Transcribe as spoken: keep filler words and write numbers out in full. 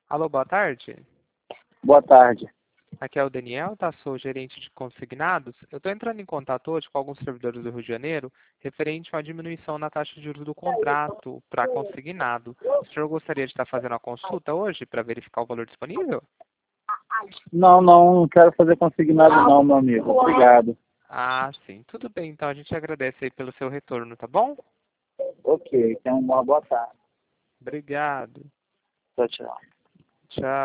Alô, boa tarde. Boa tarde. Aqui é o Daniel, tá? Sou gerente de consignados. Eu estou entrando em contato hoje com alguns servidores do Rio de Janeiro referente a uma diminuição na taxa de juros do contrato para consignado. O senhor gostaria de estar fazendo a consulta hoje para verificar o valor disponível? Não, não quero fazer consignado não, meu amigo. Obrigado. Ah, sim. Tudo bem, então a gente agradece aí pelo seu retorno, tá bom? Ok, tenha uma boa tarde. Obrigado. Tchau, tchau. Tchau.